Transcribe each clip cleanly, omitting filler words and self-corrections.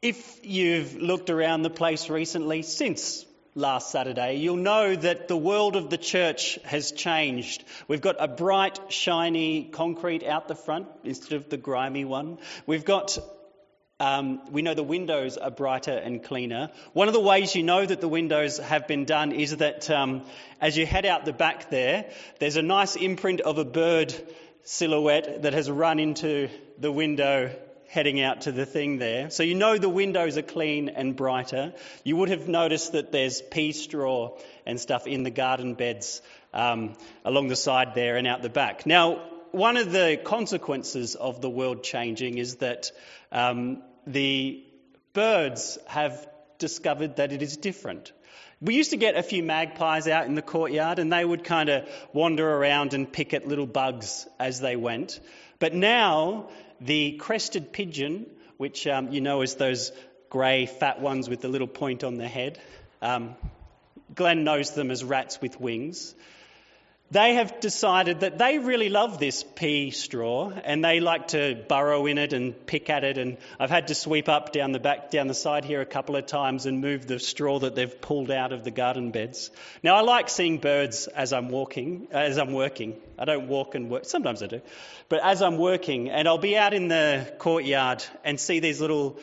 If you've looked around the place recently, since last Saturday, you'll know that the world of the church has changed. We've got a bright, shiny concrete out the front instead of the grimy one. We know the windows are brighter and cleaner. One of the ways you know that the windows have been done is that as you head out the back there's a nice imprint of a bird silhouette that has run into the window heading out to the thing there. So you know the windows are clean and brighter. You would have noticed that there's pea straw and stuff in the garden beds along the side there and out the back. Now, one of the consequences of the world changing is that the birds have discovered that it is different. We used to get a few magpies out in the courtyard and they would kind of wander around and pick at little bugs as they went. But now the crested pigeon, which you know is those grey fat ones with the little point on the head, Glenn knows them as rats with wings. They have decided that they really love this pea straw and they like to burrow in it and pick at it, and I've had to sweep up down the side here a couple of times and move the straw that they've pulled out of the garden beds. Now I like seeing birds as I'm working. I don't walk and work, sometimes I do, but as I'm working, and I'll be out in the courtyard and see these little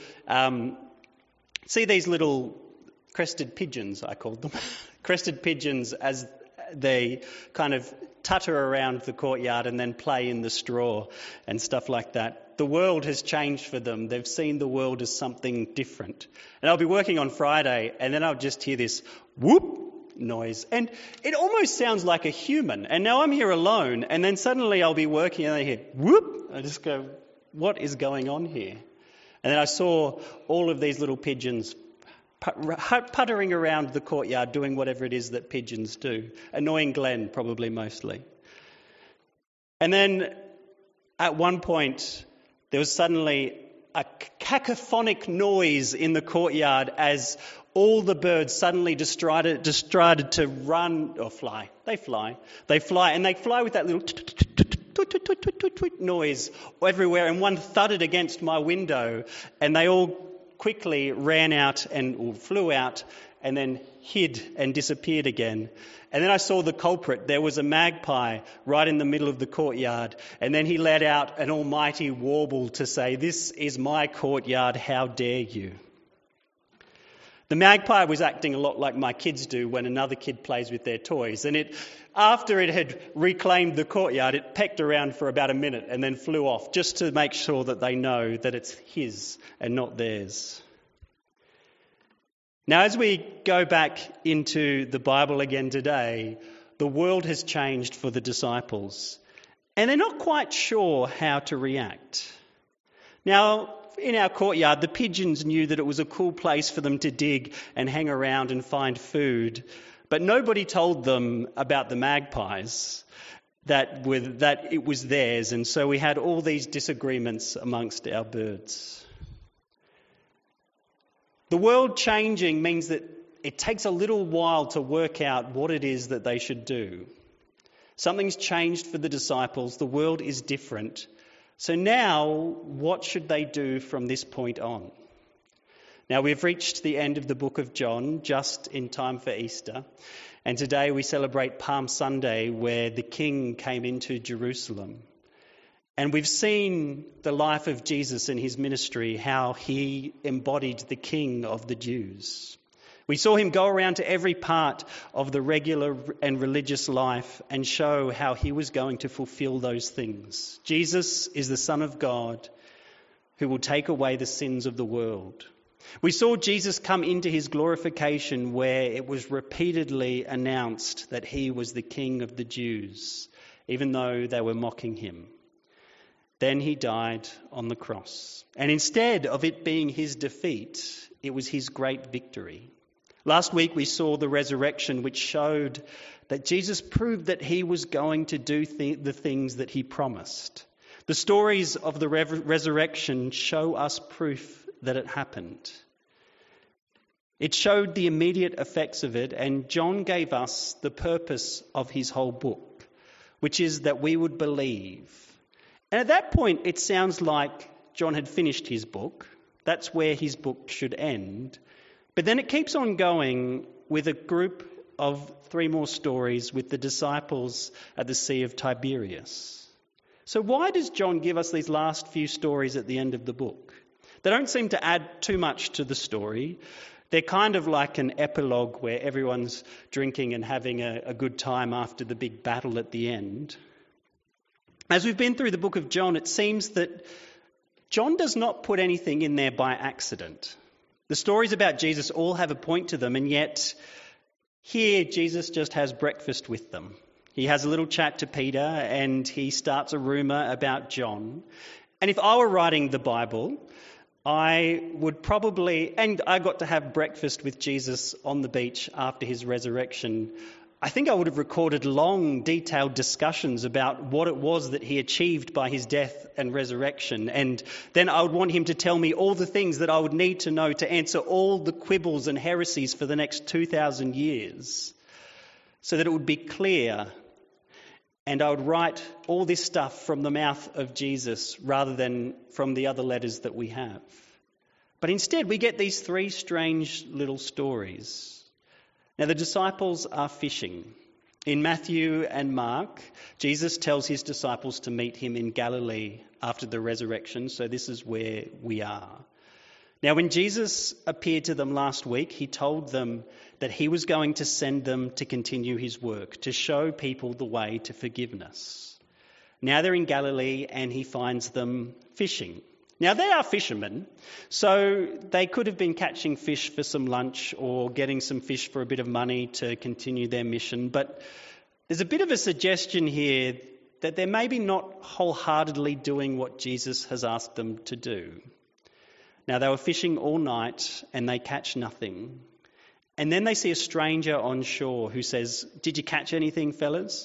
crested pigeons, I called them, crested pigeons, as they kind of tutter around the courtyard and then play in the straw and stuff like that. The world has changed for them. They've seen the world as something different. And I'll be working on Friday and then I'll just hear this whoop noise. And it almost sounds like a human. And now I'm here alone and then suddenly I'll be working and I hear whoop. I just go, what is going on here? And then I saw all of these little pigeons puttering around the courtyard, doing whatever it is that pigeons do. Annoying Glenn, probably mostly. And then at one point, there was suddenly a cacophonic noise in the courtyard as all the birds suddenly decided to run or fly. They fly and they fly with that little noise everywhere, and one thudded against my window and they all quickly ran out and flew out and then hid and disappeared again. And then I saw the culprit. There was a magpie right in the middle of the courtyard, and then he let out an almighty warble to say, "This is my courtyard, how dare you?" The magpie was acting a lot like my kids do when another kid plays with their toys, and after it had reclaimed the courtyard, it pecked around for about a minute and then flew off, just to make sure that they know that it's his and not theirs. Now, as we go back into the Bible again today, the world has changed for the disciples, and they're not quite sure how to react. Now, in our courtyard, the pigeons knew that it was a cool place for them to dig and hang around and find food, but nobody told them about the magpies, that it was theirs, and so we had all these disagreements amongst our birds. The world changing means that it takes a little while to work out what it is that they should do. Something's changed for the disciples. The world is different. So now, what should they do from this point on? Now, we've reached the end of the book of John, just in time for Easter. And today we celebrate Palm Sunday, where the King came into Jerusalem. And we've seen the life of Jesus and his ministry, how he embodied the King of the Jews. We saw him go around to every part of the regular and religious life and show how he was going to fulfill those things. Jesus is the Son of God who will take away the sins of the world. We saw Jesus come into his glorification, where it was repeatedly announced that he was the King of the Jews, even though they were mocking him. Then he died on the cross. And instead of it being his defeat, it was his great victory. Last week we saw the resurrection, which showed that Jesus proved that he was going to do the things that he promised. The stories of the resurrection show us proof that it happened. It showed the immediate effects of it, and John gave us the purpose of his whole book, which is that we would believe. And at that point, it sounds like John had finished his book, That's where his book should end. But then it keeps on going with a group of 3 more stories with the disciples at the Sea of Tiberias. So why does John give us these last few stories at the end of the book? They don't seem to add too much to the story. They're kind of like an epilogue where everyone's drinking and having a good time after the big battle at the end. As we've been through the book of John, it seems that John does not put anything in there by accident. The stories about Jesus all have a point to them, and yet here Jesus just has breakfast with them. He has a little chat to Peter and he starts a rumour about John. And if I were writing the Bible, I would probably, and I got to have breakfast with Jesus on the beach after his resurrection, I think I would have recorded long, detailed discussions about what it was that he achieved by his death and resurrection. And then I would want him to tell me all the things that I would need to know to answer all the quibbles and heresies for the next 2,000 years, so that it would be clear. And I would write all this stuff from the mouth of Jesus rather than from the other letters that we have. But instead, we get these 3 strange little stories. Now, the disciples are fishing. In Matthew and Mark, Jesus tells his disciples to meet him in Galilee after the resurrection, so this is where we are. Now, when Jesus appeared to them last week, he told them that he was going to send them to continue his work, to show people the way to forgiveness. Now they're in Galilee and he finds them fishing. Now, they are fishermen, so they could have been catching fish for some lunch or getting some fish for a bit of money to continue their mission. But there's a bit of a suggestion here that they're maybe not wholeheartedly doing what Jesus has asked them to do. Now, they were fishing all night and they catch nothing. And then they see a stranger on shore who says, "Did you catch anything, fellas?"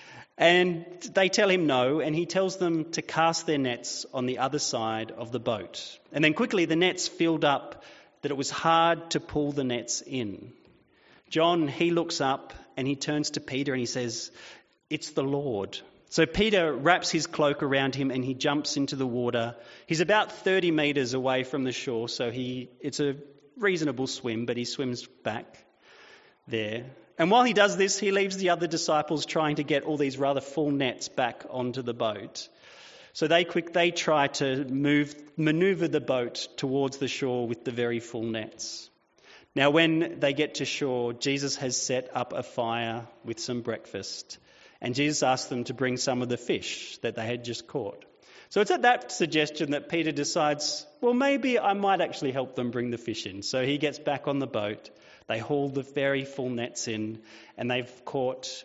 And they tell him no, and he tells them to cast their nets on the other side of the boat. And then quickly the nets filled up that it was hard to pull the nets in. John, he looks up and he turns to Peter and he says, "It's the Lord." So Peter wraps his cloak around him and he jumps into the water. He's about 30 metres away from the shore, so it's a reasonable swim, but he swims back there. And while he does this, he leaves the other disciples trying to get all these rather full nets back onto the boat. So they try to manoeuvre the boat towards the shore with the very full nets. Now, when they get to shore, Jesus has set up a fire with some breakfast. And Jesus asked them to bring some of the fish that they had just caught. So it's at that suggestion that Peter decides, well, maybe I might actually help them bring the fish in. So he gets back on the boat. They haul the very full nets in and they've caught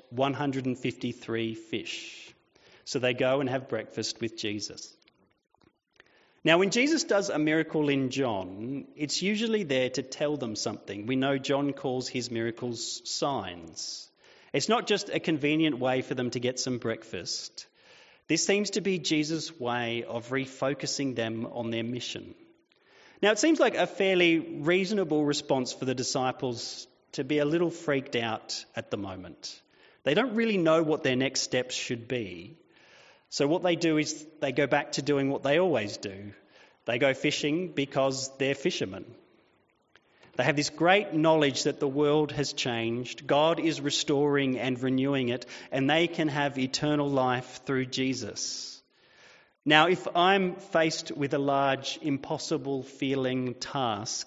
153 fish. So they go and have breakfast with Jesus. Now, when Jesus does a miracle in John, it's usually there to tell them something. We know John calls his miracles signs. It's not just a convenient way for them to get some breakfast. This seems to be Jesus' way of refocusing them on their mission. Now, it seems like a fairly reasonable response for the disciples to be a little freaked out at the moment. They don't really know what their next steps should be. So what they do is they go back to doing what they always do. They go fishing because they're fishermen. They have this great knowledge that the world has changed. God is restoring and renewing it, and they can have eternal life through Jesus. Now, if I'm faced with a large, impossible feeling task,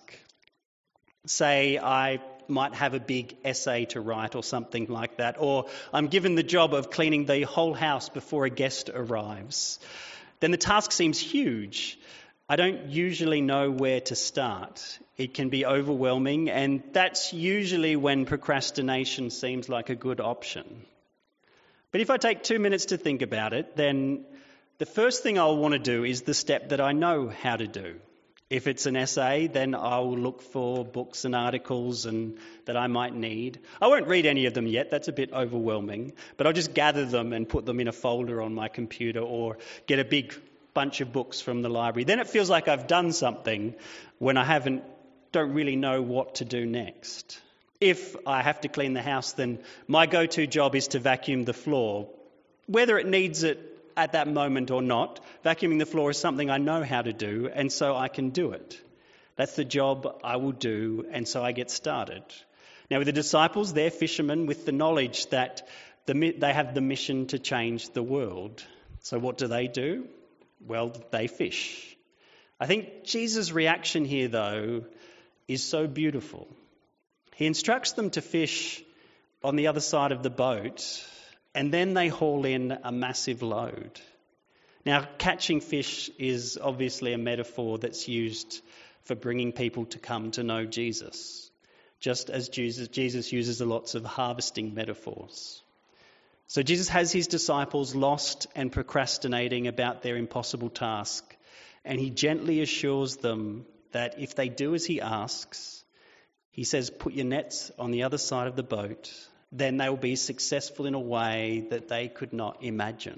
say I might have a big essay to write or something like that, or I'm given the job of cleaning the whole house before a guest arrives, then the task seems huge. I don't usually know where to start. It can be overwhelming, and that's usually when procrastination seems like a good option. But if I take 2 minutes to think about it, then the first thing I'll want to do is the step that I know how to do. If it's an essay, then I'll look for books and articles and that I might need. I won't read any of them yet, that's a bit overwhelming, but I'll just gather them and put them in a folder on my computer or get a big bunch of books from the library. Then it feels like I've done something when I don't really know what to do next. If I have to clean the house, then my go-to job is to vacuum the floor. Whether it needs it at that moment or not, vacuuming the floor is something I know how to do, and so I can do it. That's the job I will do, and so I get started. Now, with the disciples, they're fishermen with the knowledge that they have the mission to change the world. So what do? Well, they fish. I think Jesus' reaction here, though, is so beautiful. He instructs them to fish on the other side of the boat, and then they haul in a massive load. Now, catching fish is obviously a metaphor that's used for bringing people to come to know Jesus, just as Jesus uses lots of harvesting metaphors. So Jesus has his disciples lost and procrastinating about their impossible task, and he gently assures them that if they do as he asks, he says, put your nets on the other side of the boat, then they will be successful in a way that they could not imagine.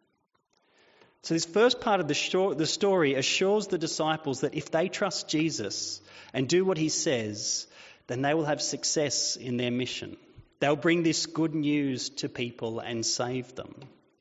So this first part of the story assures the disciples that if they trust Jesus and do what he says, then they will have success in their mission. They'll bring this good news to people and save them.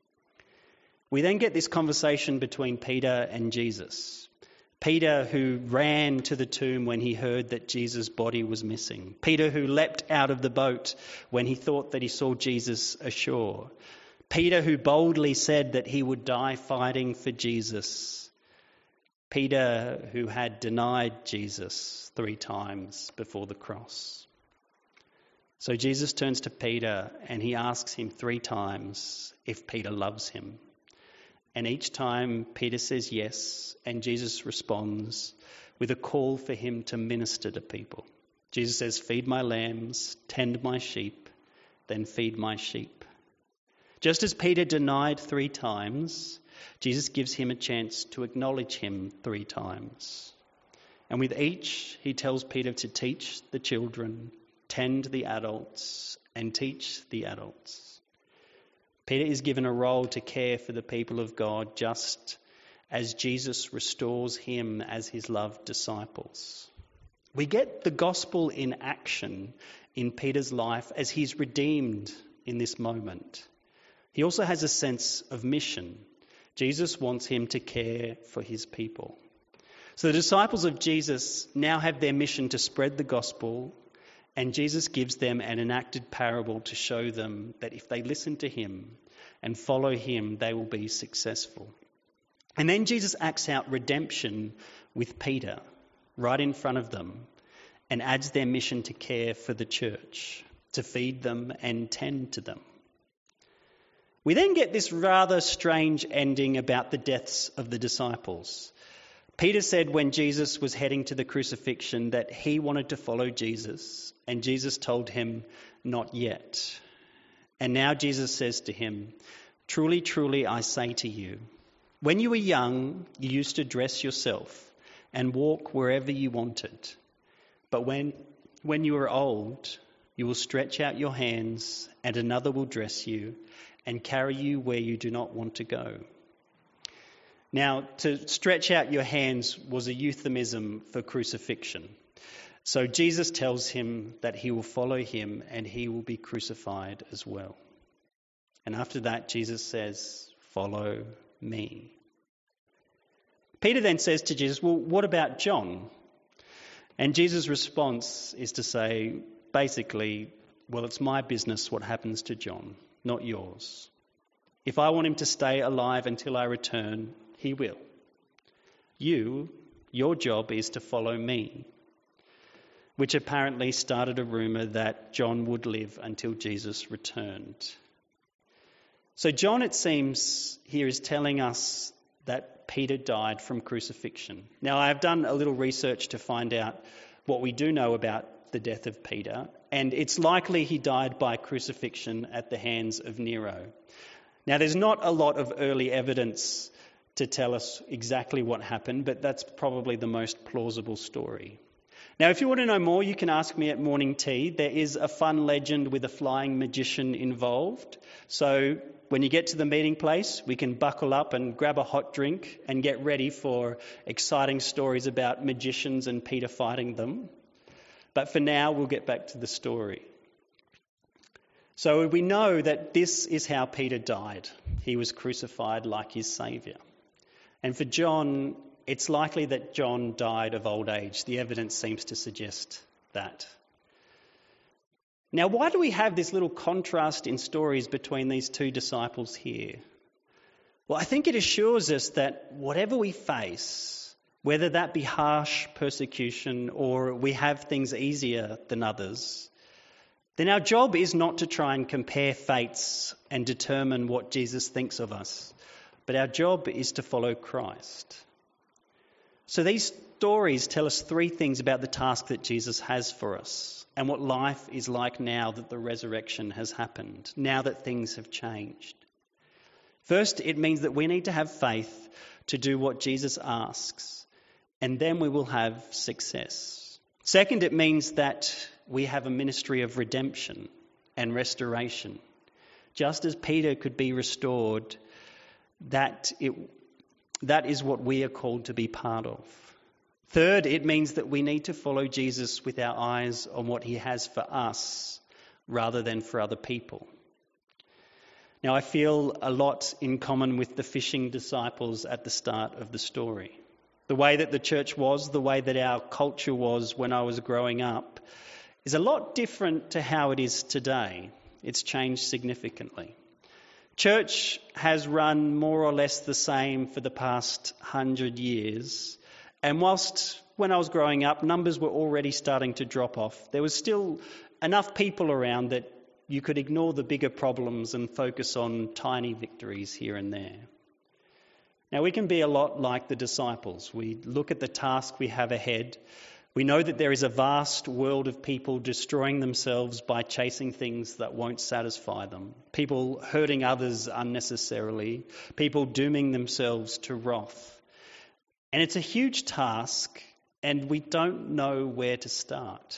We then get this conversation between Peter and Jesus. Peter, who ran to the tomb when he heard that Jesus' body was missing. Peter, who leapt out of the boat when he thought that he saw Jesus ashore. Peter, who boldly said that he would die fighting for Jesus. Peter, who had denied Jesus 3 times before the cross. So Jesus turns to Peter and he asks him 3 times if Peter loves him. And each time Peter says yes, and Jesus responds with a call for him to minister to people. Jesus says, feed my lambs, tend my sheep, then feed my sheep. Just as Peter denied 3 times, Jesus gives him a chance to acknowledge him 3 times. And with each, he tells Peter to teach the children, tend the adults, and teach the adults. Peter is given a role to care for the people of God just as Jesus restores him as his loved disciples. We get the gospel in action in Peter's life as he's redeemed in this moment. He also has a sense of mission. Jesus wants him to care for his people. So the disciples of Jesus now have their mission to spread the gospel, and Jesus gives them an enacted parable to show them that if they listen to him and follow him, they will be successful. And then Jesus acts out redemption with Peter right in front of them and adds their mission to care for the church, to feed them and tend to them. We then get this rather strange ending about the deaths of the disciples. Peter said when Jesus was heading to the crucifixion that he wanted to follow Jesus, and Jesus told him, not yet. And now Jesus says to him, truly, truly, I say to you, when you were young, you used to dress yourself and walk wherever you wanted. But when you are old, you will stretch out your hands and another will dress you and carry you where you do not want to go. Now, to stretch out your hands was a euphemism for crucifixion. So Jesus tells him that he will follow him and he will be crucified as well. And after that, Jesus says, follow me. Peter then says to Jesus, well, what about John? And Jesus' response is to say, basically, well, it's my business what happens to John, not yours. If I want him to stay alive until I return, he will. Your job is to follow me, which apparently started a rumour that John would live until Jesus returned. So John, it seems, here is telling us that Peter died from crucifixion. Now, I have done a little research to find out what we do know about the death of Peter, and it's likely he died by crucifixion at the hands of Nero. Now, there's not a lot of early evidence to tell us exactly what happened, but that's probably the most plausible story. Now, if you want to know more, you can ask me at morning tea. There is a fun legend with a flying magician involved. So when you get to the meeting place, we can buckle up and grab a hot drink and get ready for exciting stories about magicians and Peter fighting them. But for now, we'll get back to the story. So we know that this is how Peter died. He was crucified like his Saviour. And for John, it's likely that John died of old age. The evidence seems to suggest that. Now, why do we have this little contrast in stories between these two disciples here? Well, I think it assures us that whatever we face, whether that be harsh persecution or we have things easier than others, then our job is not to try and compare fates and determine what Jesus thinks of us, but our job is to follow Christ. So these stories tell us three things about the task that Jesus has for us and what life is like now that the resurrection has happened, now that things have changed. First, it means that we need to have faith to do what Jesus asks, and then we will have success. Second, it means that we have a ministry of redemption and restoration. Just as Peter could be restored, that is what we are called to be part of. Third, it means that we need to follow Jesus with our eyes on what he has for us rather than for other people. Now, I feel a lot in common with the fishing disciples at the start of the story. The way that the church was, the way that our culture was when I was growing up, is a lot different to how it is today. It's changed significantly. Church has run more or less the same for the past 100 years. And whilst when I was growing up, numbers were already starting to drop off, there was still enough people around that you could ignore the bigger problems and focus on tiny victories here and there. Now, we can be a lot like the disciples. We look at the task we have ahead. We know that there is a vast world of people destroying themselves by chasing things that won't satisfy them, people hurting others unnecessarily, people dooming themselves to wrath. And it's a huge task, and we don't know where to start.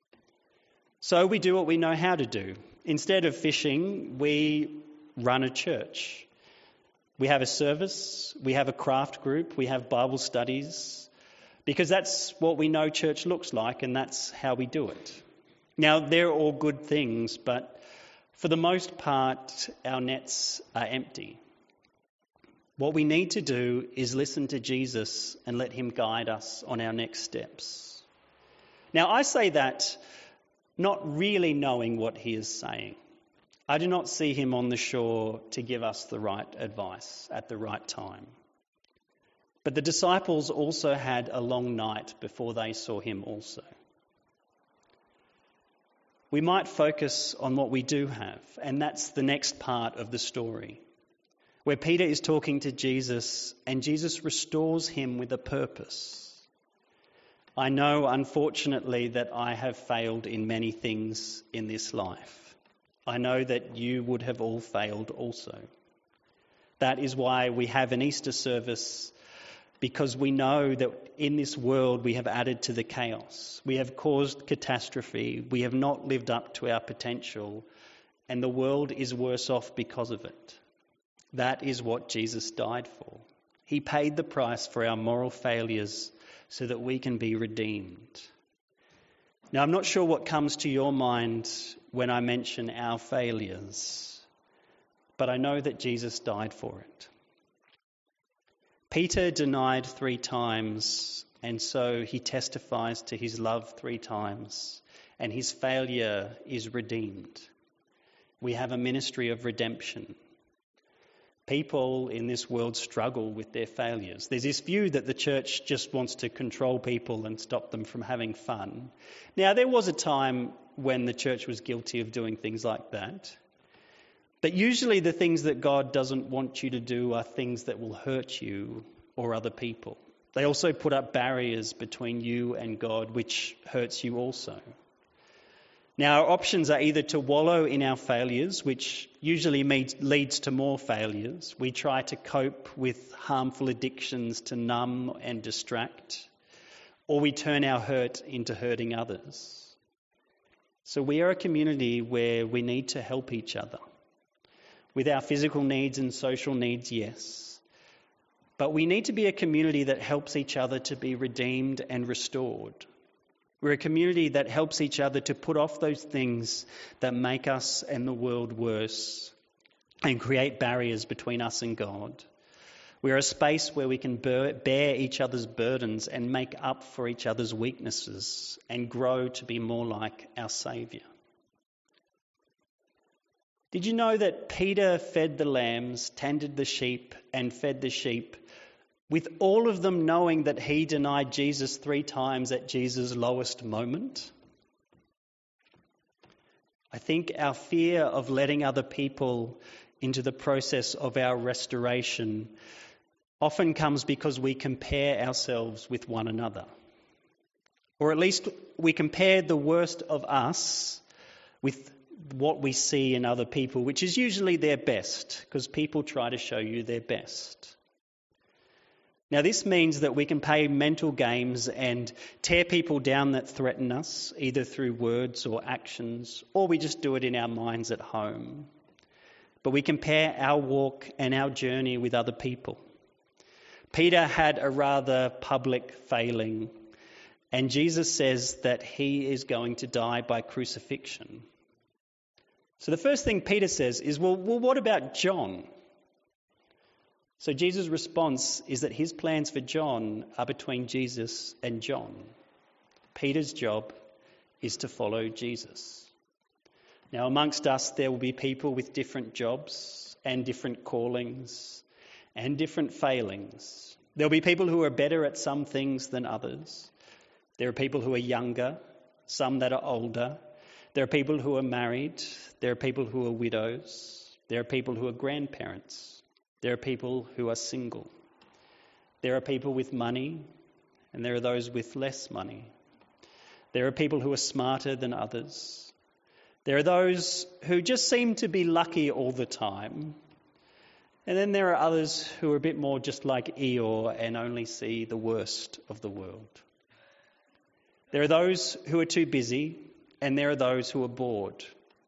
So we do what we know how to do. Instead of fishing, we run a church. We have a service, we have a craft group, we have Bible studies, because that's what we know church looks like, and that's how we do it. Now, they're all good things, but for the most part, our nets are empty. What we need to do is listen to Jesus and let him guide us on our next steps. Now, I say that not really knowing what he is saying. I do not see him on the shore to give us the right advice at the right time. But the disciples also had a long night before they saw him also. We might focus on what we do have, and that's the next part of the story, where Peter is talking to Jesus and Jesus restores him with a purpose. I know, unfortunately, that I have failed in many things in this life. I know that you would have all failed also. That is why we have an Easter service, because we know that in this world we have added to the chaos. We have caused catastrophe. We have not lived up to our potential, and the world is worse off because of it. That is what Jesus died for. He paid the price for our moral failures so that we can be redeemed. Now, I'm not sure what comes to your mind when I mention our failures, but I know that Jesus died for it. Peter denied 3 times, and so he testifies to his love 3 times, and his failure is redeemed. We have a ministry of redemption. People in this world struggle with their failures. There's this view that the church just wants to control people and stop them from having fun. Now, there was a time when the church was guilty of doing things like that. But usually the things that God doesn't want you to do are things that will hurt you or other people. They also put up barriers between you and God, which hurts you also. Now, our options are either to wallow in our failures, which usually leads to more failures. We try to cope with harmful addictions to numb and distract, or we turn our hurt into hurting others. So we are a community where we need to help each other. With our physical needs and social needs, yes. But we need to be a community that helps each other to be redeemed and restored. We're a community that helps each other to put off those things that make us and the world worse and create barriers between us and God. We are a space where we can bear each other's burdens and make up for each other's weaknesses and grow to be more like our Saviour. Did you know that Peter fed the lambs, tended the sheep, and fed the sheep, with all of them knowing that he denied Jesus 3 times at Jesus' lowest moment? I think our fear of letting other people into the process of our restoration often comes because we compare ourselves with one another. Or at least we compare the worst of us with what we see in other people, which is usually their best, because people try to show you their best. Now, this means that we can play mental games and tear people down that threaten us, either through words or actions, or we just do it in our minds at home. But we compare our walk and our journey with other people. Peter had a rather public failing, and Jesus says that he is going to die by crucifixion. So the first thing Peter says is, well, what about John? So Jesus' response is that his plans for John are between Jesus and John. Peter's job is to follow Jesus. Now, amongst us, there will be people with different jobs and different callings and different failings. There'll be people who are better at some things than others. There are people who are younger, some that are older. There are people who are married. There are people who are widows. There are people who are grandparents. There are people who are single. There are people with money, and there are those with less money. There are people who are smarter than others. There are those who just seem to be lucky all the time. And then there are others who are a bit more just like Eeyore and only see the worst of the world. There are those who are too busy, and there are those who are bored.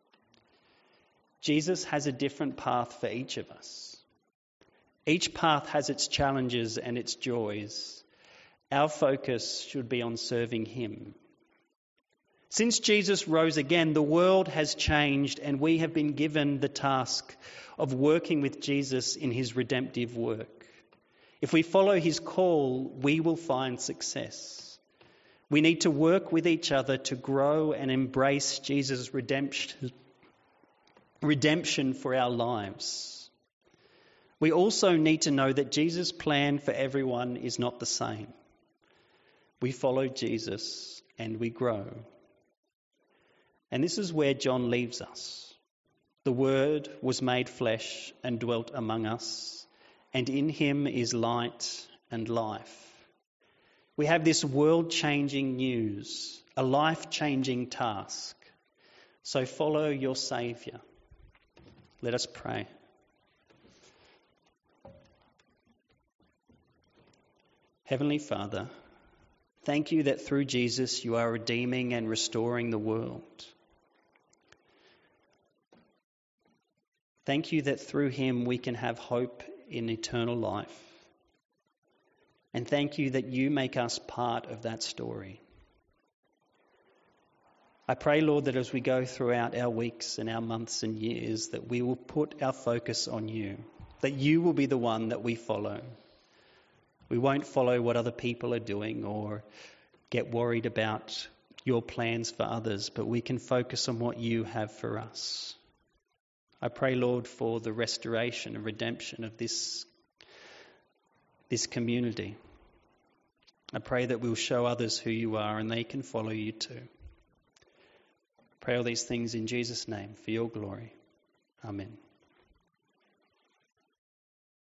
Jesus has a different path for each of us. Each path has its challenges and its joys. Our focus should be on serving him. Since Jesus rose again, the world has changed, and we have been given the task of working with Jesus in his redemptive work. If we follow his call, we will find success. We need to work with each other to grow and embrace Jesus' redemption for our lives. We also need to know that Jesus' plan for everyone is not the same. We follow Jesus and we grow. And this is where John leaves us. The Word was made flesh and dwelt among us, and in him is light and life. We have this world-changing news, a life-changing task. So follow your Saviour. Let us pray. Heavenly Father, thank you that through Jesus you are redeeming and restoring the world. Thank you that through him we can have hope in eternal life. And thank you that you make us part of that story. I pray, Lord, that as we go throughout our weeks and our months and years, that we will put our focus on you, that you will be the one that we follow. We won't follow what other people are doing or get worried about your plans for others, but we can focus on what you have for us. I pray, Lord, for the restoration and redemption of this community. I pray that we'll show others who you are and they can follow you too. I pray all these things in Jesus' name for your glory. Amen.